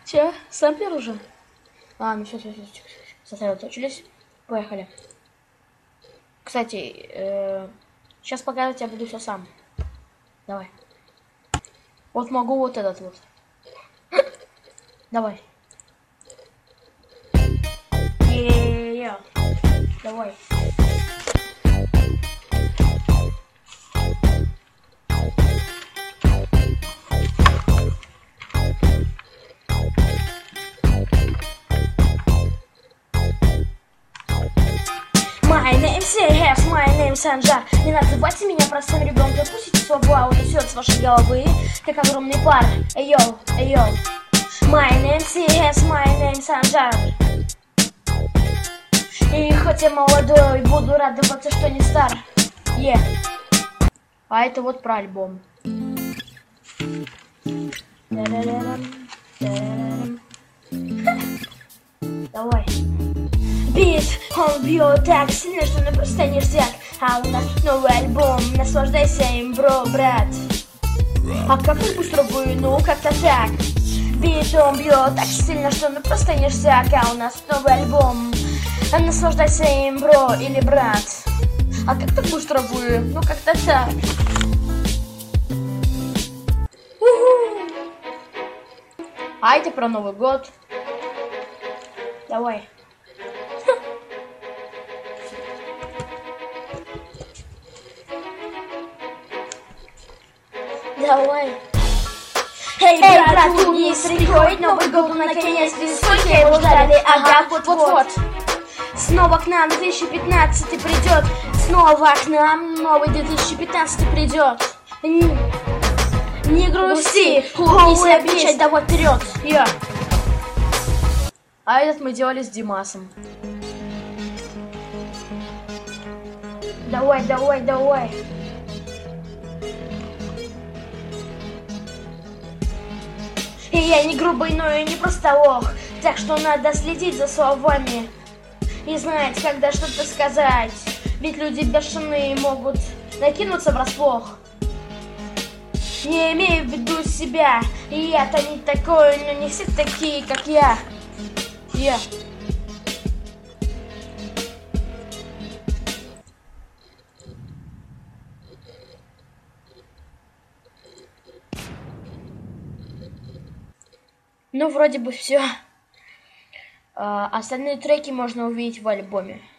Че, сэмплер уже? Ну все, сосредоточились. Поехали. Кстати, сейчас показывать я буду все сам. Давай. Вот могу вот этот вот. Давай. Давай. My name Серхес, my name Санжар. Не называйте меня простым ребенком, пустите свободу, унесет с вашей головы, как огромный пар. Эйо. My name Серхес, my name Санжар. И хоть я молодой, буду радоваться, что не стар. А это вот про альбом. Давай. Бит, он бьет так сильно, что ну просто ништяк. А у нас новый альбом, наслаждайся им, бро, брат. А как он быстро бы, ну как-то так. Бит, он бьет так сильно, что ну просто ништяк. А у нас новый альбом, наслаждайся им, бро или брат. А как так быстро вы, ну как-то так. А это про Новый год. Давай. Давай. Эй, брат, вниз, приходит Новый год, наконец-то сколько его ждали, ага, вот-вот. Снова к нам 2015 придет, снова к нам новый 2015 придет. Не грусти, улыбнись и печать, давай вперед. А этот мы делали с Димасом. Давай. И я не грубый, но и не просто лох. Так что надо следить за словами и знать, когда что-то сказать. Ведь люди бешеные могут накинуться врасплох. Не имею в виду себя. И я-то не такой, но не все такие, как я. Ну, вроде бы все. Остальные треки можно увидеть в альбоме.